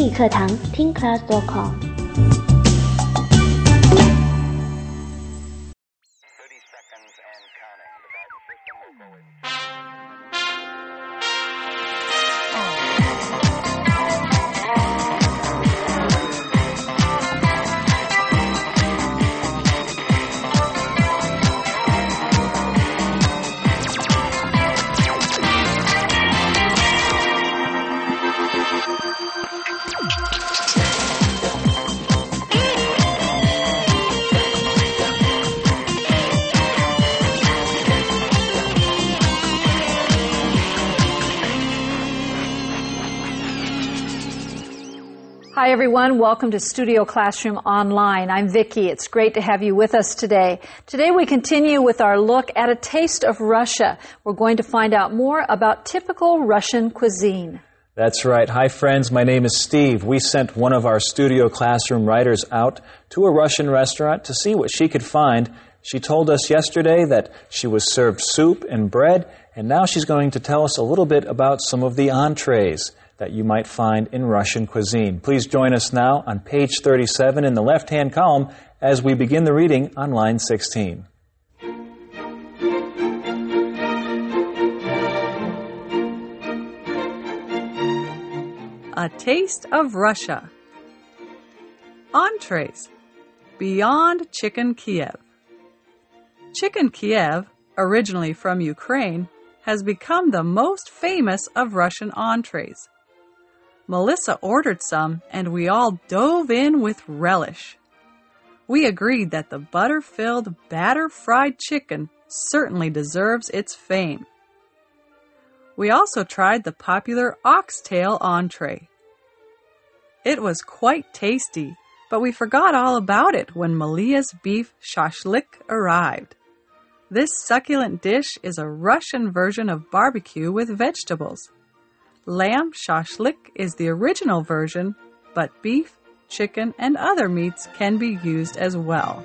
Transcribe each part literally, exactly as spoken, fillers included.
英语课堂听 class dot com。 Hi everyone, welcome to Studio Classroom Online. I'm Vicki. It's great to have you with us today. Today we continue with our look at a taste of Russia. We're going to find out more about typical Russian cuisine. That's right. Hi friends, my name is Steve. We sent one of our Studio Classroom writers out to a Russian restaurant to see what she could find. She told us yesterday that she was served soup and bread, and now she's going to tell us a little bit about some of the entrees that you might find in Russian cuisine. Please join us now on page thirty-seven in the left-hand column as we begin the reading on line sixteen. A taste of Russia. Entrees. Beyond Chicken Kiev. Chicken Kiev, originally from Ukraine, has become the most famous of Russian entrees. Melissa ordered some, and we all dove in with relish. We agreed that the butter-filled, batter-fried chicken certainly deserves its fame. We also tried the popular oxtail entree. It was quite tasty, but we forgot all about it when Malia's beef shashlik arrived. This succulent dish is a Russian version of barbecue with vegetables. Lamb shashlik is the original version, but beef, chicken, and other meats can be used as well.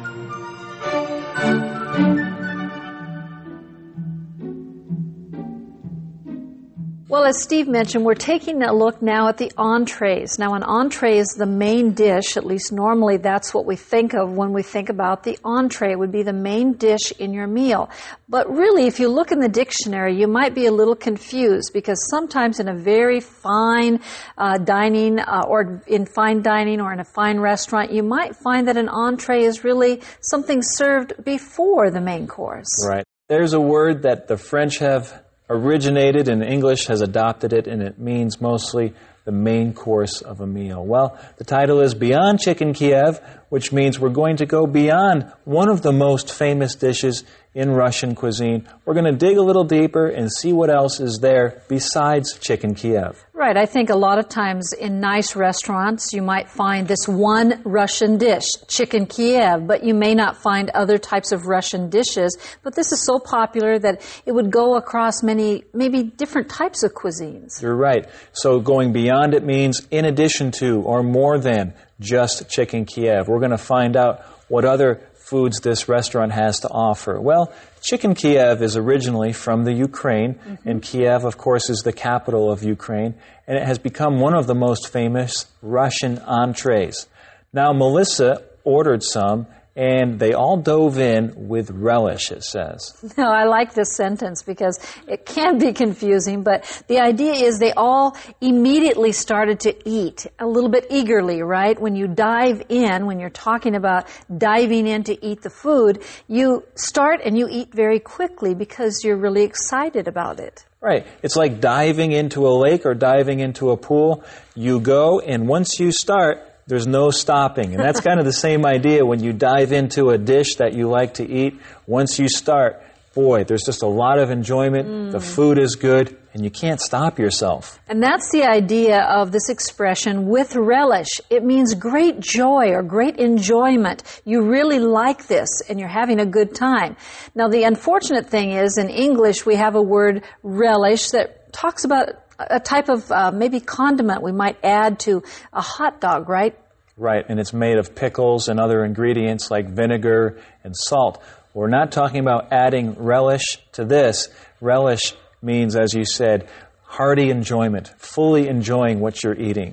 Well, as Steve mentioned, we're taking a look now at the entrees. Now, an entree is the main dish, at least normally that's what we think of when we think about the entree. It would be the main dish in your meal. But really, if you look in the dictionary, you might be a little confused because sometimes in a very fine uh, dining uh, or in fine dining or in a fine restaurant, you might find that an entree is really something served before the main course. Right. There's a word that the French have originated and English has adopted it, and it means mostly the main course of a meal. Well, the title is Beyond Chicken Kiev, which means we're going to go beyond one of the most famous dishes in Russian cuisine. We're going to dig a little deeper and see what else is there besides Chicken Kiev. Right. I think a lot of times in nice restaurants you might find this one Russian dish, Chicken Kiev, but you may not find other types of Russian dishes. But this is so popular that it would go across many, maybe different types of cuisines. You're right. So going beyond it means in addition to or more than just Chicken Kiev. We're going to find out what other foods this restaurant has to offer. Well, Chicken Kiev is originally from the Ukraine, mm-hmm. and Kiev, of course, is the capital of Ukraine, and it has become one of the most famous Russian entrees. Now, Melissa ordered some, and they all dove in with relish, it says. No, I like this sentence because it can be confusing, but the idea is they all immediately started to eat a little bit eagerly, right? When you dive in, when you're talking about diving in to eat the food, you start and you eat very quickly because you're really excited about it. Right. It's like diving into a lake or diving into a pool. You go, and once you start, there's no stopping. And that's kind of the same idea when you dive into a dish that you like to eat. Once you start, boy, there's just a lot of enjoyment. Mm. The food is good, and you can't stop yourself. And that's the idea of this expression, with relish. It means great joy or great enjoyment. You really like this, and you're having a good time. Now, the unfortunate thing is, in English, we have a word relish that talks about a type of uh, maybe condiment we might add to a hot dog, right? Right, and it's made of pickles and other ingredients like vinegar and salt. We're not talking about adding relish to this. Relish means, as you said, hearty enjoyment, fully enjoying what you're eating.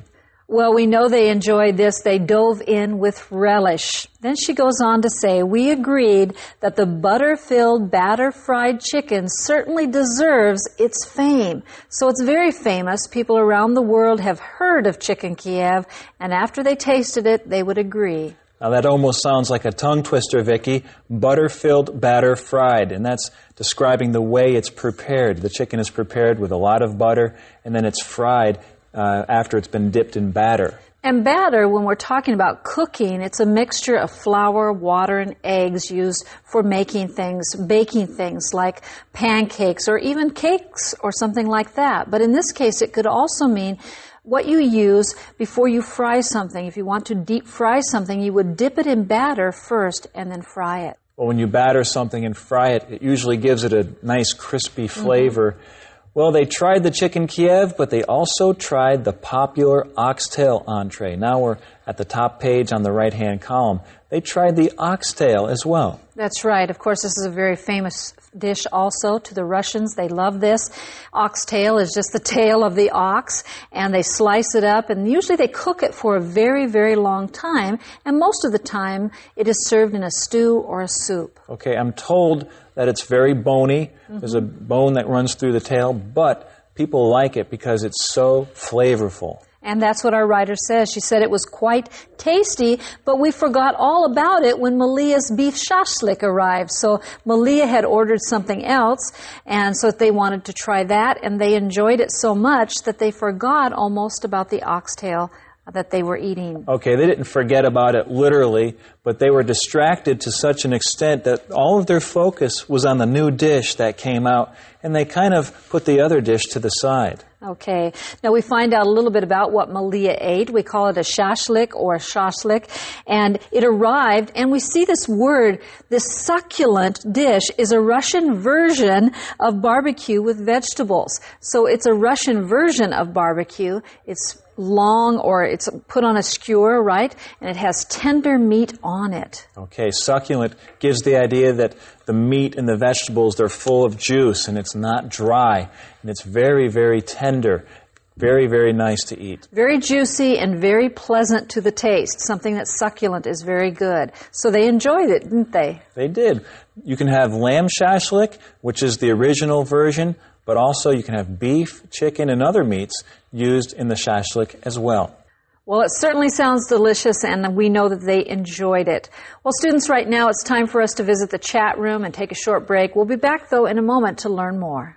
Well, we know they enjoyed this. They dove in with relish. Then she goes on to say, we agreed that the butter-filled, batter-fried chicken certainly deserves its fame. So it's very famous. People around the world have heard of Chicken Kiev, and after they tasted it, they would agree. Now that almost sounds like a tongue twister, Vicki. Butter-filled, batter-fried, and that's describing the way it's prepared. The chicken is prepared with a lot of butter, and then it's fried Uh, after it's been dipped in batter. And batter, when we're talking about cooking, it's a mixture of flour, water, and eggs used for making things, baking things like pancakes or even cakes or something like that. But in this case, it could also mean what you use before you fry something. If you want to deep fry something, you would dip it in batter first and then fry it. Well, when you batter something and fry it, it usually gives it a nice crispy flavor. Mm-hmm. Well, they tried the Chicken Kiev, but they also tried the popular oxtail entree. Now we're at the top page on the right-hand column. They tried the oxtail as well. That's right. Of course, this is a very famous dish also to the Russians. They love this. Oxtail is just the tail of the ox, and they slice it up, and usually they cook it for a very, very long time, and most of the time it is served in a stew or a soup. Okay, I'm told that it's very bony. Mm-hmm. There's a bone that runs through the tail, but people like it because it's so flavorful. And that's what our writer says. She said it was quite tasty, but we forgot all about it when Malia's beef shashlik arrived. So Malia had ordered something else, and so they wanted to try that, and they enjoyed it so much that they forgot almost about the oxtail that they were eating. Okay, they didn't forget about it literally, but they were distracted to such an extent that all of their focus was on the new dish that came out, and they kind of put the other dish to the side. Okay. Now we find out a little bit about what Malia ate. We call it a shashlik or a shashlik. And it arrived, and we see this word, this succulent dish, is a Russian version of barbecue with vegetables. So it's a Russian version of barbecue. It's long, or it's put on a skewer, right? And it has tender meat on it. Okay, succulent gives the idea that the meat and the vegetables, they're full of juice, and it's not dry, and it's very, very tender. Very, very nice to eat. Very juicy and very pleasant to the taste. Something that's succulent is very good. So they enjoyed it, didn't they? They did. You can have lamb shashlik, which is the original version, but also you can have beef, chicken, and other meats used in the shashlik as well. Well, it certainly sounds delicious, and we know that they enjoyed it. Well, students, right now it's time for us to visit the chat room and take a short break. We'll be back, though, in a moment to learn more.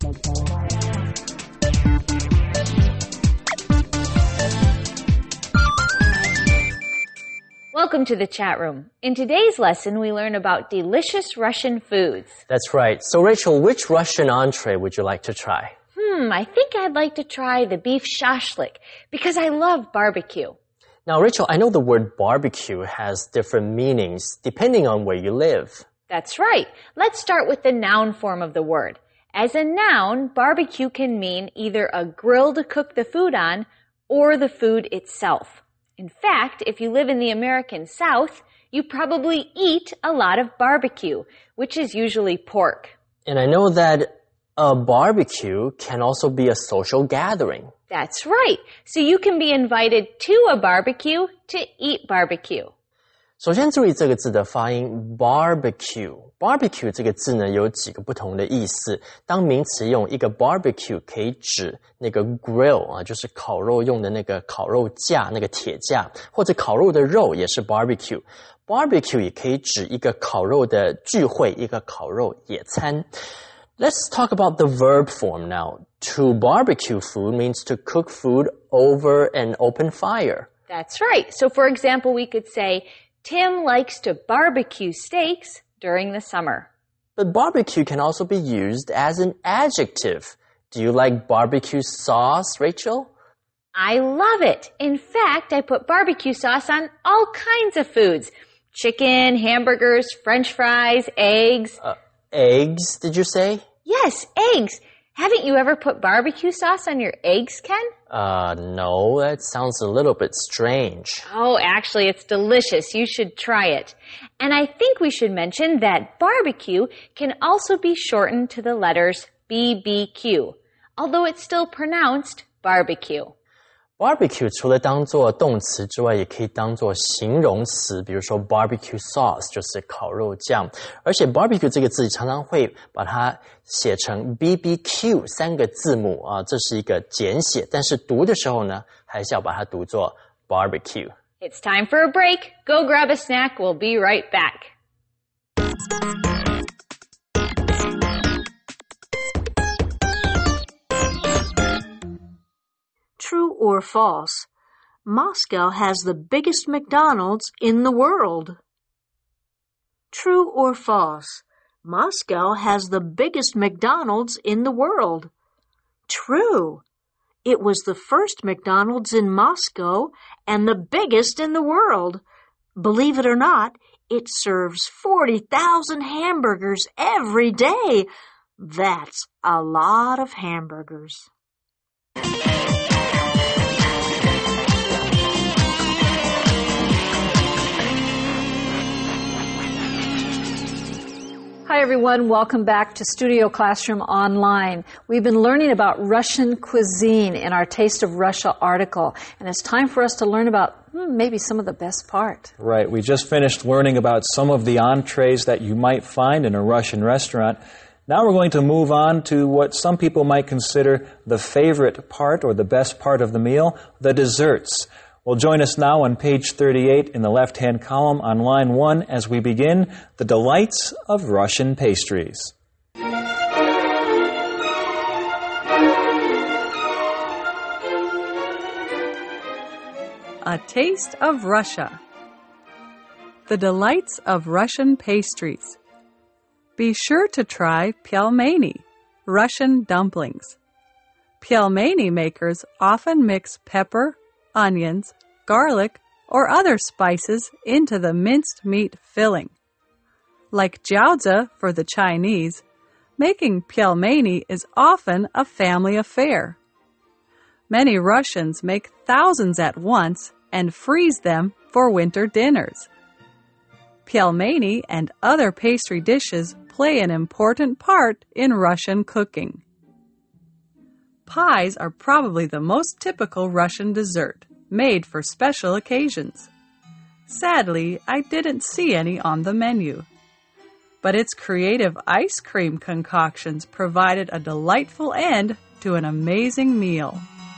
Welcome to the chat room. In today's lesson, we learn about delicious Russian foods. That's right. So, Rachel, which Russian entree would you like to try? Hmm, I think I'd like to try the beef shashlik because I love barbecue. Now, Rachel, I know the word barbecue has different meanings depending on where you live. That's right. Let's start with the noun form of the word. As a noun, barbecue can mean either a grill to cook the food on or the food itself. In fact, if you live in the American South, you probably eat a lot of barbecue, which is usually pork. And I know that a barbecue can also be a social gathering. That's right. So you can be invited to a barbecue to eat barbecue. 首先注意这个字的发音 barbecue。barbecue 这个字呢有几个不同的意思。当名词用，一个 barbecue 可以指那个 grill 啊，就是烤肉用的那个烤肉架，那个铁架，或者烤肉的肉也是 barbecue。barbecue 也可以指一个烤肉的聚会，一个烤肉野餐。Let's talk about the verb form now. To barbecue food means to cook food over an open fire. That's right. So for example, we could say, Tim likes to barbecue steaks during the summer. But barbecue can also be used as an adjective. Do you like barbecue sauce, Rachel? I love it. In fact, I put barbecue sauce on all kinds of foods. Chicken, hamburgers, French fries, eggs. Uh, eggs, did you say? Yes, eggs. Haven't you ever put barbecue sauce on your eggs, Ken? Uh, no, that sounds a little bit strange. Oh, actually, it's delicious. You should try it. And I think we should mention that barbecue can also be shortened to the letters B B Q, although it's still pronounced barbecue. Barbecue 除了当作动词之外，也可以当作形容词，比如说 barbecue sauce 就是烤肉酱，而且 barbecue 这个字常常会把它写成 B B Q 三个字母啊，这是一个简写，但是读的时候呢，还是要把它读作 barbecue。 It's time for a break. Go grab a snack. We'll be right back. True or false? Moscow has the biggest McDonald's in the world. True or false? Moscow has the biggest McDonald's in the world. True. It was the first McDonald's in Moscow and the biggest in the world. Believe it or not, it serves forty thousand hamburgers every day. That's a lot of hamburgers. Hi everyone, welcome back to Studio Classroom Online. We've been learning about Russian cuisine in our Taste of Russia article, and it's time for us to learn about hmm, maybe some of the best part. Right, we just finished learning about some of the entrees that you might find in a Russian restaurant. Now we're going to move on to what some people might consider the favorite part or the best part of the meal, the desserts. Well, join us now on page thirty-eight in the left-hand column on line one as we begin the delights of Russian pastries. A taste of Russia. The delights of Russian pastries. Be sure to try pelmeni, Russian dumplings. Pelmeni makers often mix pepper, onions, garlic, or other spices into the minced meat filling. Like jiaozi for the Chinese, making pelmeni is often a family affair. Many Russians make thousands at once and freeze them for winter dinners. Pelmeni and other pastry dishes play an important part in Russian cooking. Pies are probably the most typical Russian dessert, made for special occasions. Sadly, I didn't see any on the menu. But its creative ice cream concoctions provided a delightful end to an amazing meal.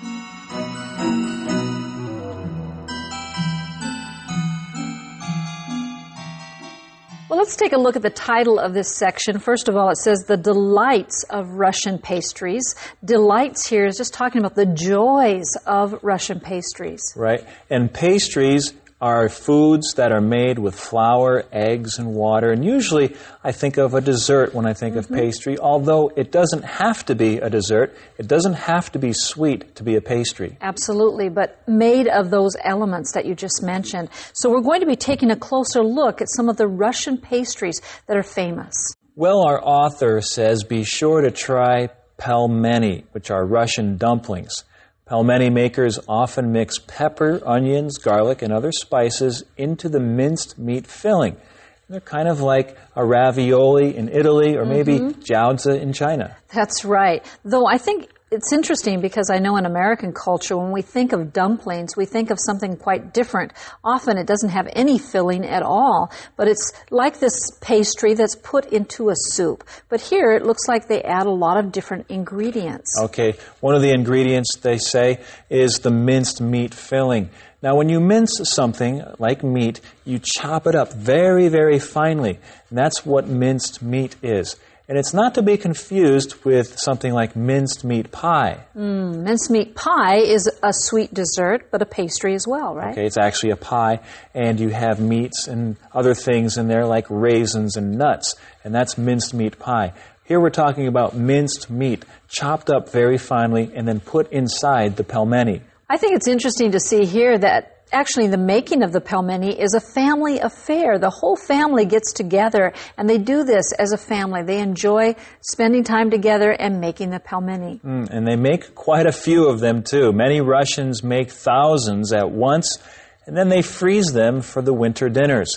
Well, let's take a look at the title of this section. First of all, it says the delights of Russian pastries. Delights here is just talking about the joys of Russian pastries. Right. And pastries are foods that are made with flour, eggs, and water. And usually I think of a dessert when I think mm-hmm. of pastry, although it doesn't have to be a dessert. It doesn't have to be sweet to be a pastry. Absolutely, but made of those elements that you just mentioned. So we're going to be taking a closer look at some of the Russian pastries that are famous. Well, our author says be sure to try pelmeni, which are Russian dumplings. Pelmeni makers often mix pepper, onions, garlic, and other spices into the minced meat filling. They're kind of like a ravioli in Italy or maybe mm-hmm. jiaozi in China. That's right. Though I think it's interesting because I know in American culture, when we think of dumplings, we think of something quite different. Often it doesn't have any filling at all, but it's like this pastry that's put into a soup. But here it looks like they add a lot of different ingredients. Okay, one of the ingredients, they say, is the minced meat filling. Now, when you mince something like meat, you chop it up very, very finely. And that's what minced meat is. And it's not to be confused with something like minced meat pie. Mm, minced meat pie is a sweet dessert, but a pastry as well, right? Okay, it's actually a pie, and you have meats and other things in there like raisins and nuts, and that's minced meat pie. Here we're talking about minced meat, chopped up very finely, and then put inside the pelmeni. I think it's interesting to see here that actually the making of the pelmeni is a family affair. The whole family gets together and they do this as a family. They enjoy spending time together and making the pelmeni. Mm, and they make quite a few of them too. Many Russians make thousands at once and then they freeze them for the winter dinners.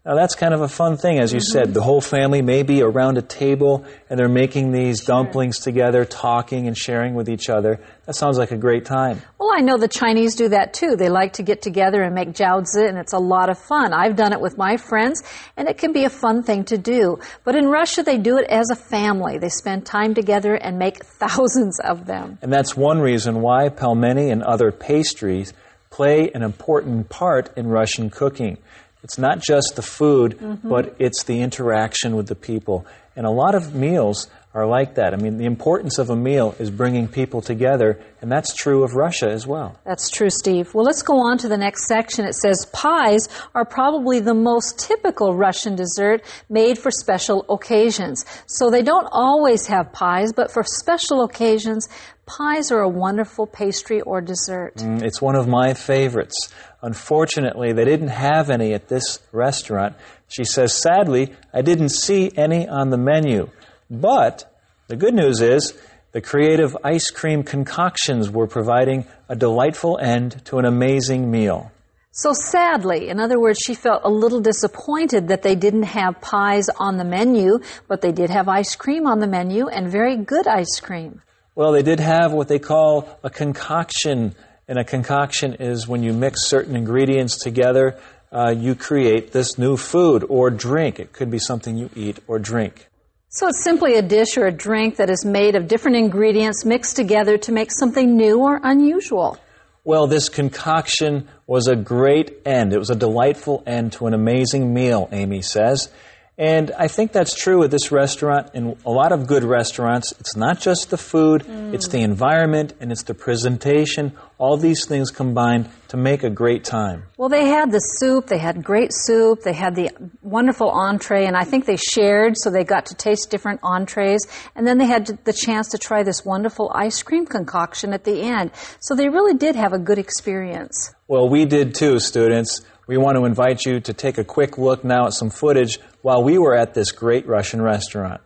Now that's kind of a fun thing, as you mm-hmm. said. The whole family may be around a table and they're making these sure. dumplings together, talking and sharing with each other. That sounds like a great time. Well, I know the Chinese do that too. They like to get together and make jiaozi, and it's a lot of fun. I've done it with my friends, and it can be a fun thing to do. But in Russia, they do it as a family. They spend time together and make thousands of them. And that's one reason why pelmeni and other pastries play an important part in Russian cooking. It's not just the food, mm-hmm. but it's the interaction with the people. And a lot of meals are like that. I mean, the importance of a meal is bringing people together, and that's true of Russia as well. That's true, Steve. Well, let's go on to the next section. It says pies are probably the most typical Russian dessert made for special occasions. So they don't always have pies, but for special occasions, pies are a wonderful pastry or dessert. Mm, it's one of my favorites. Unfortunately, they didn't have any at this restaurant. She says, sadly, I didn't see any on the menu. But the good news is the creative ice cream concoctions were providing a delightful end to an amazing meal. So sadly, in other words, she felt a little disappointed that they didn't have pies on the menu, but they did have ice cream on the menu, and very good ice cream. Well, they did have what they call a concoction. And a concoction is when you mix certain ingredients together, uh, you create this new food or drink. It could be something you eat or drink. So it's simply a dish or a drink that is made of different ingredients mixed together to make something new or unusual. Well, this concoction was a great end. It was a delightful end to an amazing meal, Amy says. And I think that's true at this restaurant. In a lot of good restaurants, it's not just the food, mm. it's the environment, and it's the presentation. All these things combined to make a great time. Well, they had the soup, they had great soup, they had the wonderful entree, and I think they shared, so they got to taste different entrees. And then they had the chance to try this wonderful ice cream concoction at the end. So they really did have a good experience. Well, we did too, students. We want to invite you to take a quick look now at some footage while we were at this great Russian restaurant.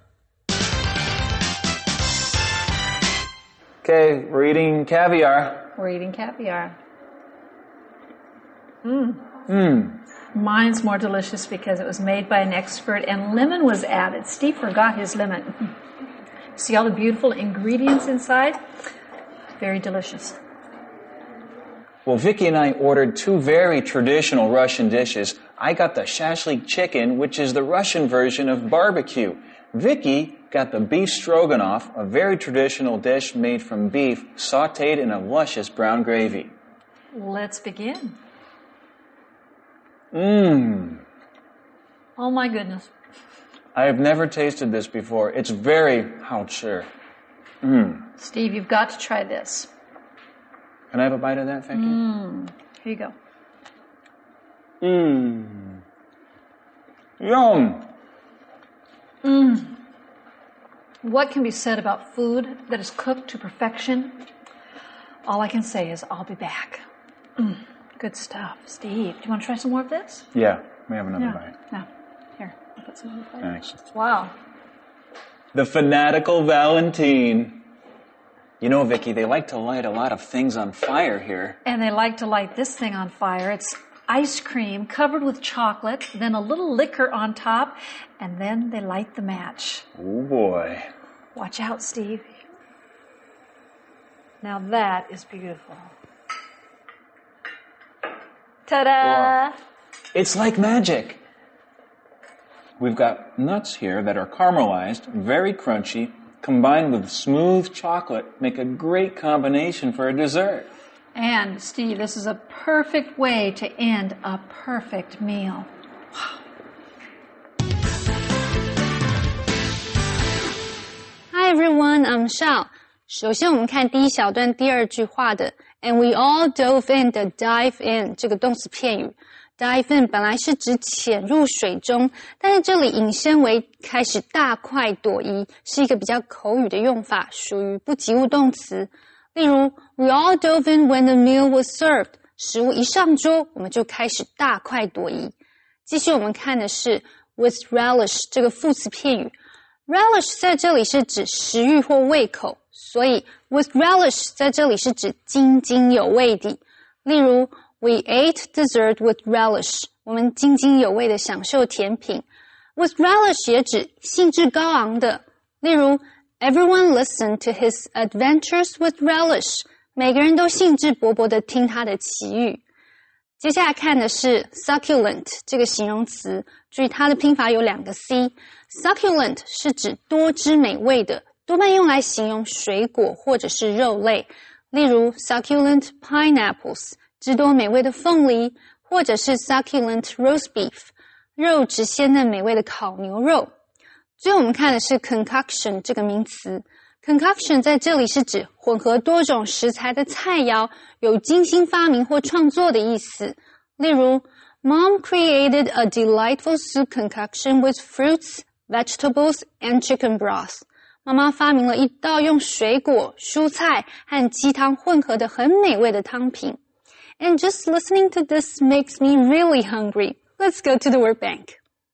Okay, we're eating caviar. We're eating caviar. Mmm. Mmm. Mine's more delicious because it was made by an expert and lemon was added. Steve forgot his lemon. See all the beautiful ingredients inside? Very delicious. Well, Vicki and I ordered two very traditional Russian dishes. I got the shashlik chicken, which is the Russian version of barbecue. Vicki got the beef stroganoff, a very traditional dish made from beef sautéed in a luscious brown gravy. Let's begin. Mmm. Oh my goodness. I have never tasted this before. It's very hao-chi. Mmm. Steve, you've got to try this. Can I have a bite of that, thank you? Mmm. Here you go. Mmm. Yum. Mmm. What can be said about food that is cooked to perfection? All I can say is I'll be back. Mm. Good stuff. Steve, do you want to try some more of this? Yeah, may have another no. bite. No. Here, I'll put some on the plate. Thanks. Wow. The fanatical Valentine. You know, Vicki, they like to light a lot of things on fire here. And they like to light this thing on fire. It's ice cream covered with chocolate, then a little liquor on top, and then they light the match. Oh, boy. Watch out, Steve. Now that is beautiful. Ta-da! Wow. It's like magic. We've got nuts here that are caramelized, very crunchy, combined with smooth chocolate, make a great combination for a dessert. And, Steve, this is a perfect way to end a perfect meal. Wow. Hi everyone, I'm Shao. 首先我们看第一小段第二句话的 And we all dove in 的 dive in 这个动词片语。Dive in 本来是指潜入水中，但是这里引申为开始大快朵颐，是一个比较口语的用法，属于不及物动词。例如 We all dove in when the meal was served 食物一上桌，我们就开始大快朵颐。继续我们看的是 with relish 这个副词片语。Relish 在这里是指食欲或胃口，所以 with relish 在这里是指津津有味的。例如 We ate dessert with relish. 我们津津有味地享受甜品。With relish 也指兴致高昂的。例如 Everyone listened to his adventures with relish. 每个人都兴致勃勃地听他的奇遇。接下来看的是 succulent 这个形容词，注意它的拼法有两个 C。Succulent 是指多汁美味的，多半用来形容水果或者是肉类。例如 succulent pineapples 汁多美味的凤梨，或者是 succulent roast beef 肉质鲜嫩美味的烤牛肉。最后我们看的是 concoction 这个名词。Concoction 在这里是指混合多种食材的菜肴，有精心发明或创作的意思。例如 Mom created a delightful soup concoction with fruits, vegetables, and chicken broth. 妈妈发明了一道用水果、蔬菜和鸡汤混合的很美味的汤品。And just listening to this makes me really hungry. Let's go to the word bank.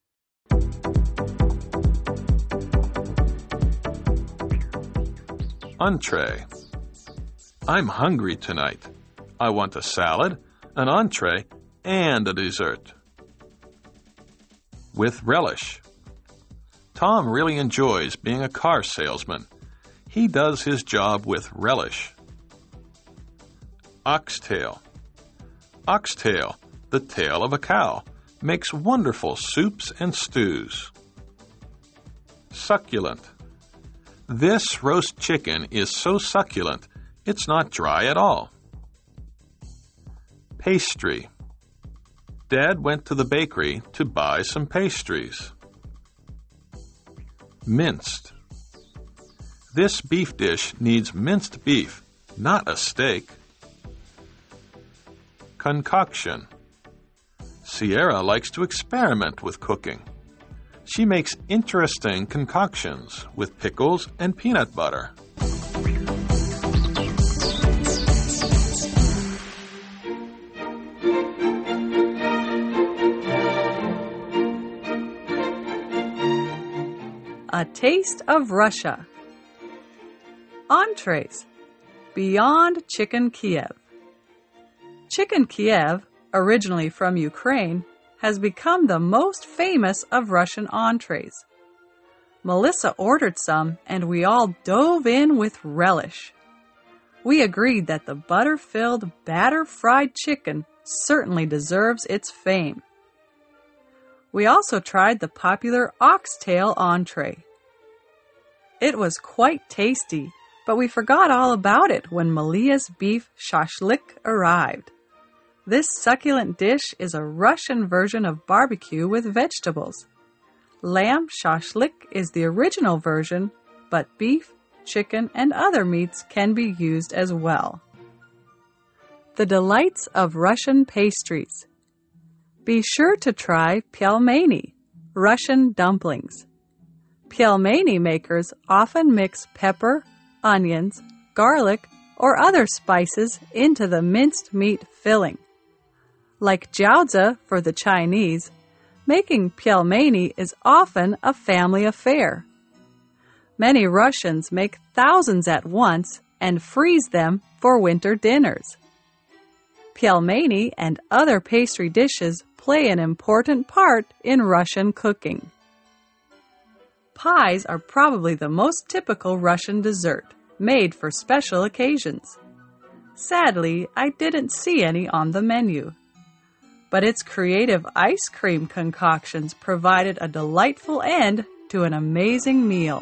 Entree. I'm hungry tonight. I want a salad, an entree, and a dessert. With relish. Tom really enjoys being a car salesman. He does his job with relish. Oxtail. Oxtail, the tail of a cow, makes wonderful soups and stews. Succulent. This roast chicken is so succulent, it's not dry at all. Pastry. Dad went to the bakery to buy some pastries. Minced. This beef dish needs minced beef, not a steak. Concoction. Sierra likes to experiment with cooking. She makes interesting concoctions with pickles and peanut butter. A taste of Russia. Entrees. Beyond Chicken Kiev. Chicken Kiev, originally from Ukraine, has become the most famous of Russian entrees. Melissa ordered some, and we all dove in with relish. We agreed that the butter-filled, batter-fried chicken certainly deserves its fame. We also tried the popular oxtail entree. It was quite tasty, but we forgot all about it when Malia's beef shashlik arrived. This succulent dish is a Russian version of barbecue with vegetables. Lamb shashlik is the original version, but beef, chicken, and other meats can be used as well. The delights of Russian pastries. Be sure to try pelmeni, Russian dumplings. Pelmeni makers often mix pepper, onions, garlic, or other spices into the minced meat filling. Like jiaozi for the Chinese, making pelmeni is often a family affair. Many Russians make thousands at once and freeze them for winter dinners. Pelmeni and other pastry dishes play an important part in Russian cooking. Pies are probably the most typical Russian dessert, made for special occasions. Sadly, I didn't see any on the menu. But its creative ice cream concoctions provided a delightful end to an amazing meal.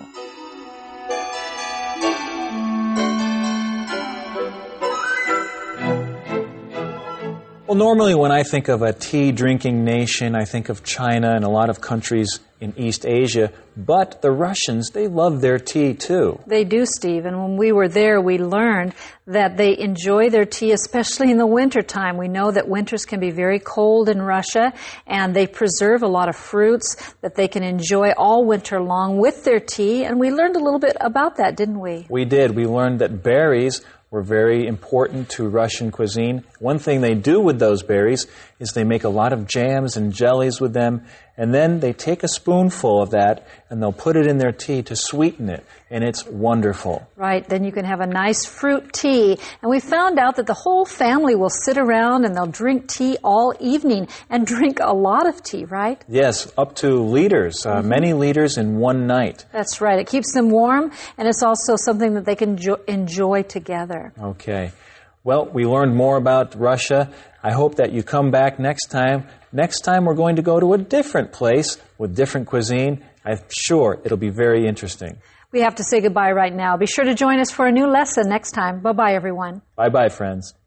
Well, normally when I think of a tea-drinking nation, I think of China and a lot of countries in East Asia, but the Russians, they love their tea too. They do, Steve, and when we were there, we learned that they enjoy their tea, especially in the wintertime. We know that winters can be very cold in Russia, and they preserve a lot of fruits that they can enjoy all winter long with their tea, and we learned a little bit about that, didn't we? We did. We learned that berries were very important to Russian cuisine. One thing they do with those berries is they make a lot of jams and jellies with them, And then they take a spoonful of that and they'll put it in their tea to sweeten it. And it's wonderful. Right, then you can have a nice fruit tea. And we found out that the whole family will sit around and they'll drink tea all evening and drink a lot of tea, right? Yes, up to liters, uh, mm-hmm. many liters in one night. That's right. It keeps them warm and it's also something that they can jo- enjoy together. Okay. Well, we learned more about Russia. I hope that you come back next time. Next time we're going to go to a different place with different cuisine. I'm sure it'll be very interesting. We have to say goodbye right now. Be sure to join us for a new lesson next time. Bye-bye, everyone. Bye-bye, friends.